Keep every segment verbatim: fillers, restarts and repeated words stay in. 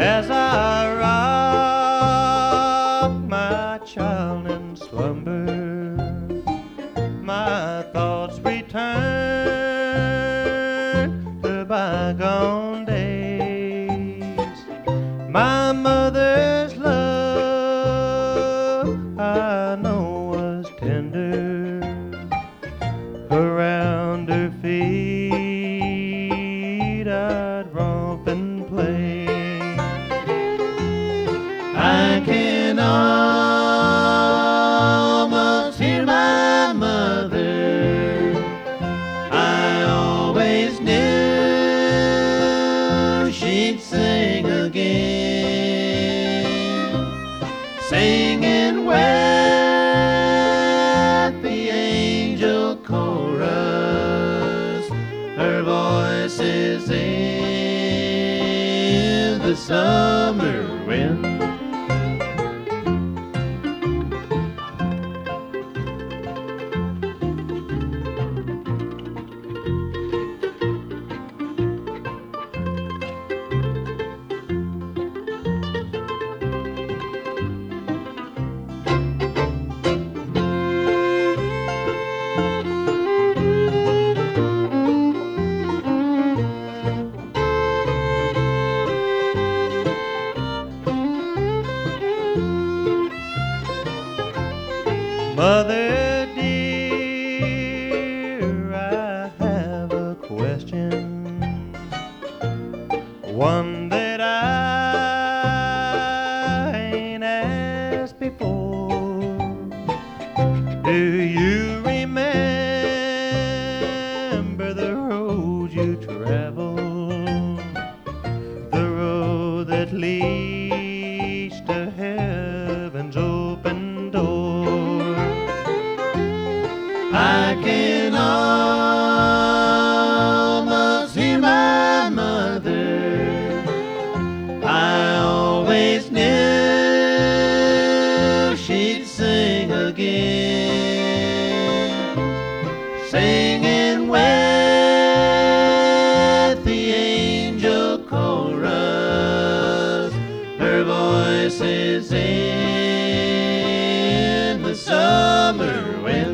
as I rock my child in slumber, my thoughts return to bygone days. My mother's love I know was tender, around her feet I'd romp and play. I can almost hear my mother. I always knew she'd sing again, singing with the angel chorus. Her voice is in the summer wind. Mother dear, I have a question, one that I ain't asked before. Do you remember the road you traveled, the road that leads to heaven's open door? I can almost hear my mother. I always knew she'd sing again, singing with the angel chorus. Her voice is in the summer wind.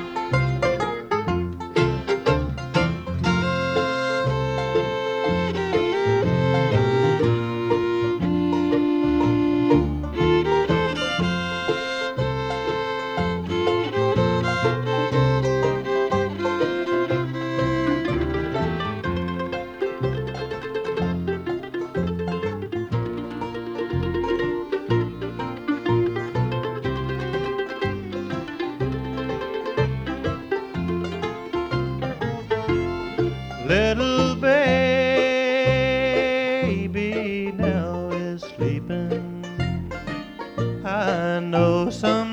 Little baby now is sleeping. I know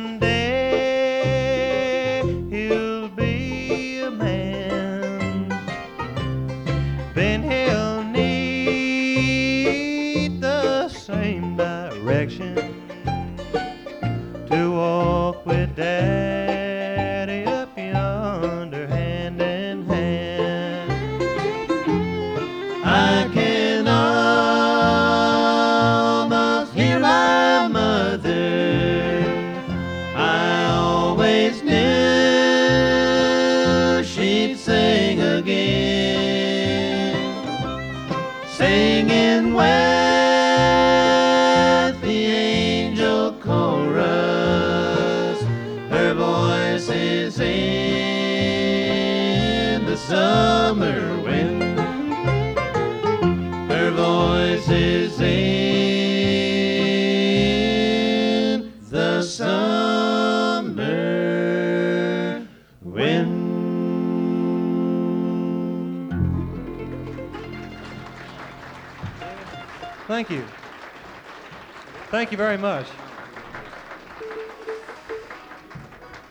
someday he'll be a man. Then he'll need the same direction to walk with Daddy up yonder hand in hand. I can almost hear my mother. I always knew she'd sing again, singing with the angel chorus. Her voice is in the summer wind. Her voice is in the summer wind. Thank you. Thank you very much.